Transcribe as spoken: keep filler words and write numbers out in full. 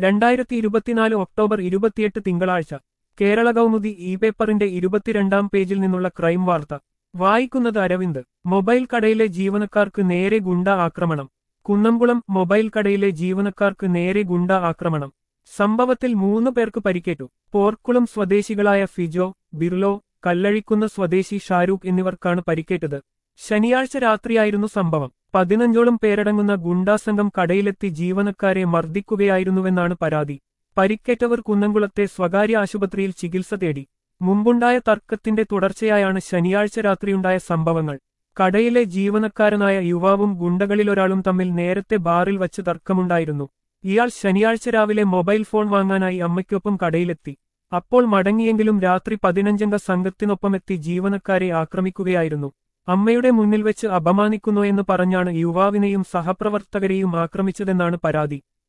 രണ്ടായിരത്തി ഇരുപത്തിനാല് ഒക്ടോബർ ഇരുപത്തിയെട്ട് തിങ്കളാഴ്ച കേരള കൗമുദി ഇ പേപ്പറിന്റെ ഇരുപത്തിരണ്ടാം പേജിൽ നിന്നുള്ള ക്രൈം വാർത്ത വായിക്കുന്നത് അരവിന്ദ്. മൊബൈൽ കടയിലെ ജീവനക്കാർക്ക് നേരെ ഗുണ്ട ആക്രമണം. കുന്നംകുളം മൊബൈൽ കടയിലെ ജീവനക്കാർക്ക് നേരെ ഗുണ്ട ആക്രമണം. സംഭവത്തിൽ മൂന്ന് പേർക്ക് പരിക്കേറ്റു. പോർക്കുളം സ്വദേശികളായ ഫിജോ, ബിർലോ, കല്ലഴിക്കുന്ന സ്വദേശി ഷാരൂഖ് എന്നിവർക്കാണ് പരിക്കേറ്റത്. ശനിയാഴ്ച രാത്രിയായിരുന്നു സംഭവം. പതിനഞ്ചോളം പേരടങ്ങുന്ന ഗുണ്ടാസംഘം കടയിലെത്തി ജീവനക്കാരെ മർദ്ദിക്കുകയായിരുന്നുവെന്നാണ് പരാതി. പരിക്കേറ്റവർ കുന്നംകുളത്തെ സ്വകാര്യ ആശുപത്രിയിൽ ചികിത്സ തേടി. മുമ്പുണ്ടായ തർക്കത്തിന്റെ തുടർച്ചയായാണ് ശനിയാഴ്ച രാത്രിയുണ്ടായ സംഭവങ്ങൾ. കടയിലെ ജീവനക്കാരനായ യുവാവും ഗുണ്ടകളിലൊരാളും തമ്മിൽ നേരത്തെ ബാറിൽ വച്ച് തർക്കമുണ്ടായിരുന്നു. ഇയാൾ ശനിയാഴ്ച രാവിലെ മൊബൈൽ ഫോൺ വാങ്ങാനായി അമ്മയ്ക്കൊപ്പം കടയിലെത്തി. അപ്പോൾ മടങ്ങിയെങ്കിലും രാത്രി പതിനഞ്ചംഗ സംഘത്തിനൊപ്പമെത്തി ജീവനക്കാരെ ആക്രമിക്കുകയായിരുന്നു. അമ്മയുടെ മുന്നിൽ വെച്ച് അപമാനിക്കുന്നു എന്ന് പറഞ്ഞാണ് യുവാവിനെയും സഹപ്രവർത്തകരെയും ആക്രമിച്ചതെന്നാണ് പരാതി.